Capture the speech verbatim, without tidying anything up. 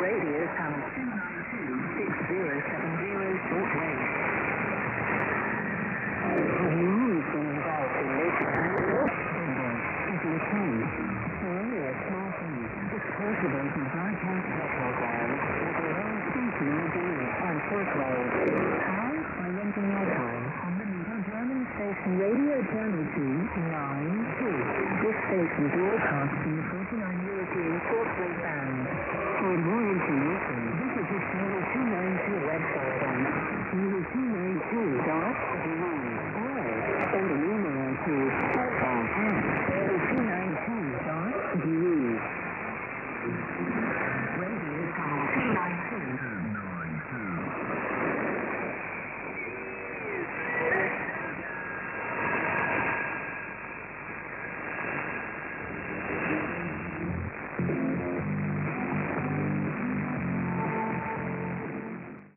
radio channel two nine two six zero seven zero shortwave. News in Gulf in Michigan. Is your phone. Only a small phone. It's possible to broadcast the program with your own station radio on shortwave. Powered by renting your time on the Middle German station Radio Channel two nine two. This station broadcasts in the forty-nine European shortwave band. For more information, visit the Channel two ninety-two website on channel two ninety-two dot d e or send an email to channel two ninety-two dot d e.